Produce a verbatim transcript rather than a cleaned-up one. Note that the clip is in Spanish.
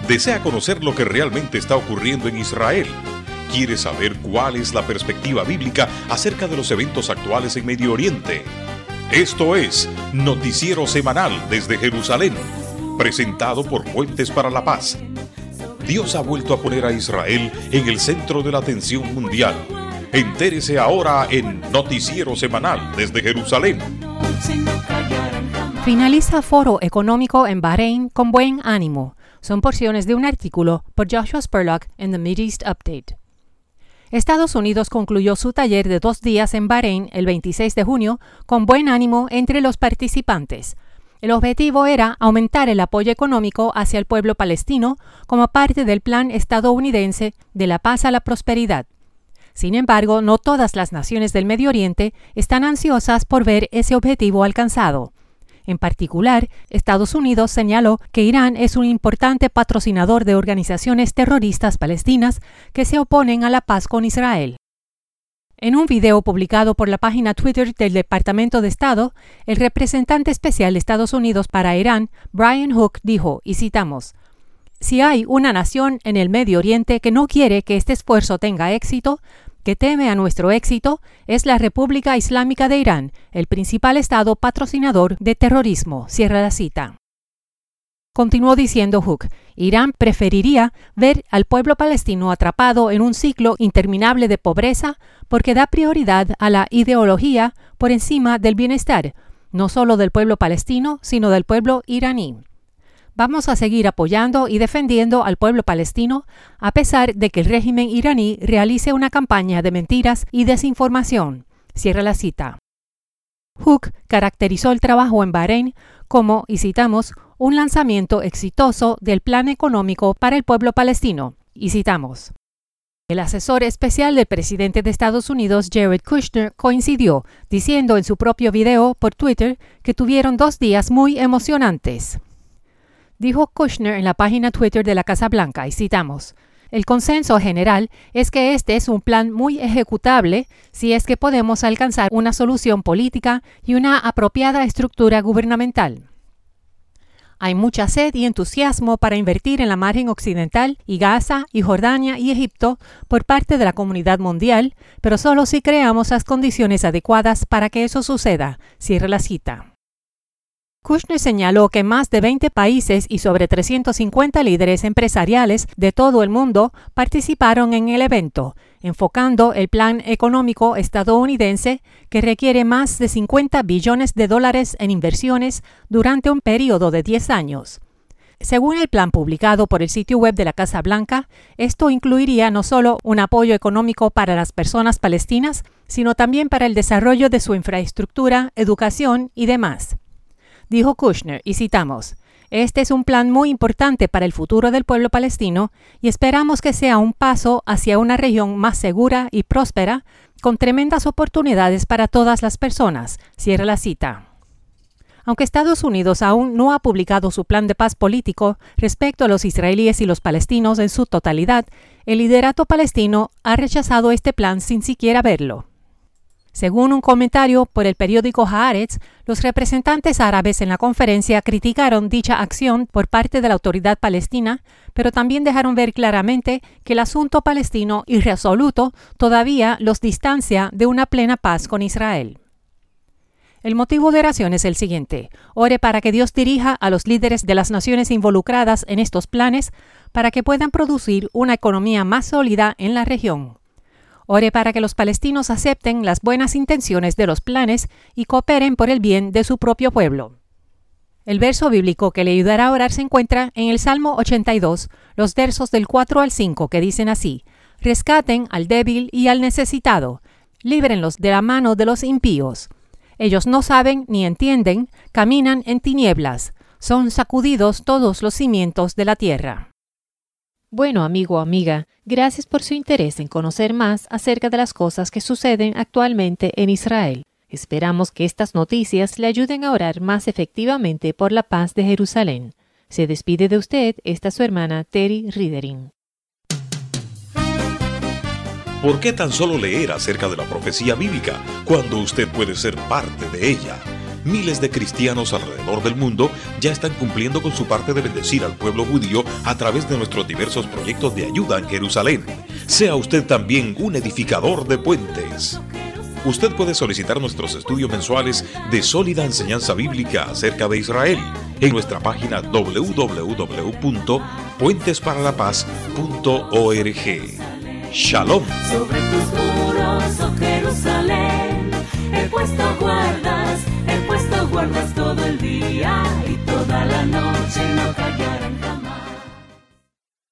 ¿Desea conocer lo que realmente está ocurriendo en Israel? ¿Quiere saber cuál es la perspectiva bíblica acerca de los eventos actuales en Medio Oriente? Esto es Noticiero Semanal desde Jerusalén, presentado por Puentes para la Paz. Dios ha vuelto a poner a Israel en el centro de la atención mundial. Entérese ahora en Noticiero Semanal desde Jerusalén. Finaliza Foro Económico en Bahrein con buen ánimo. Son porciones de un artículo por Joshua Spurlock en The Mideast Update. Estados Unidos concluyó su taller de dos días en Bahrein el veintiséis de junio con buen ánimo entre los participantes. El objetivo era aumentar el apoyo económico hacia el pueblo palestino como parte del plan estadounidense de la paz a la prosperidad. Sin embargo, no todas las naciones del Medio Oriente están ansiosas por ver ese objetivo alcanzado. En particular, Estados Unidos señaló que Irán es un importante patrocinador de organizaciones terroristas palestinas que se oponen a la paz con Israel. En un video publicado por la página Twitter del Departamento de Estado, el representante especial de Estados Unidos para Irán, Brian Hook, dijo, y citamos, «Si hay una nación en el Medio Oriente que no quiere que este esfuerzo tenga éxito, que teme a nuestro éxito, es la República Islámica de Irán, el principal estado patrocinador de terrorismo», cierra la cita. Continuó diciendo Hook, Irán preferiría ver al pueblo palestino atrapado en un ciclo interminable de pobreza porque da prioridad a la ideología por encima del bienestar, no solo del pueblo palestino, sino del pueblo iraní. Vamos a seguir apoyando y defendiendo al pueblo palestino a pesar de que el régimen iraní realice una campaña de mentiras y desinformación. Cierra la cita. Hook caracterizó el trabajo en Bahrein como, y citamos, un lanzamiento exitoso del plan económico para el pueblo palestino, y citamos. El asesor especial del presidente de Estados Unidos, Jared Kushner, coincidió, diciendo en su propio video por Twitter que tuvieron dos días muy emocionantes. Dijo Kushner en la página Twitter de la Casa Blanca, y citamos, «El consenso general es que este es un plan muy ejecutable si es que podemos alcanzar una solución política y una apropiada estructura gubernamental. Hay mucha sed y entusiasmo para invertir en la margen occidental y Gaza y Jordania y Egipto por parte de la comunidad mundial, pero solo si creamos las condiciones adecuadas para que eso suceda», cierra la cita. Kushner señaló que más de veinte países y sobre trescientos cincuenta líderes empresariales de todo el mundo participaron en el evento, enfocando el plan económico estadounidense que requiere más de cincuenta billones de dólares en inversiones durante un periodo de diez años. Según el plan publicado por el sitio web de la Casa Blanca, esto incluiría no solo un apoyo económico para las personas palestinas, sino también para el desarrollo de su infraestructura, educación y demás. Dijo Kushner, y citamos, «Este es un plan muy importante para el futuro del pueblo palestino y esperamos que sea un paso hacia una región más segura y próspera, con tremendas oportunidades para todas las personas», cierra la cita. Aunque Estados Unidos aún no ha publicado su plan de paz político respecto a los israelíes y los palestinos en su totalidad, el liderato palestino ha rechazado este plan sin siquiera verlo. Según un comentario por el periódico Haaretz, los representantes árabes en la conferencia criticaron dicha acción por parte de la autoridad palestina, pero también dejaron ver claramente que el asunto palestino irresoluto todavía los distancia de una plena paz con Israel. El motivo de oración es el siguiente: ore para que Dios dirija a los líderes de las naciones involucradas en estos planes para que puedan producir una economía más sólida en la región. Ore para que los palestinos acepten las buenas intenciones de los planes y cooperen por el bien de su propio pueblo. El verso bíblico que le ayudará a orar se encuentra en el Salmo ochenta y dos, los versos del cuatro al cinco, que dicen así: «Rescaten al débil y al necesitado, líbrenlos de la mano de los impíos. Ellos no saben ni entienden, caminan en tinieblas, son sacudidos todos los cimientos de la tierra». Bueno, amigo o amiga, gracias por su interés en conocer más acerca de las cosas que suceden actualmente en Israel. Esperamos que estas noticias le ayuden a orar más efectivamente por la paz de Jerusalén. Se despide de usted esta su hermana Terry Ridering. ¿Por qué tan solo leer acerca de la profecía bíblica cuando usted puede ser parte de ella? Miles de cristianos alrededor del mundo ya están cumpliendo con su parte de bendecir al pueblo judío a través de nuestros diversos proyectos de ayuda en Jerusalén. Sea usted también un edificador de puentes. Usted puede solicitar nuestros estudios mensuales de sólida enseñanza bíblica acerca de Israel en nuestra página doble u doble u doble u punto puentes para la paz punto org. Shalom. Sobre tus muros, oh Jerusalén, he puesto guardas, he puesto guardas todo el día y toda la noche.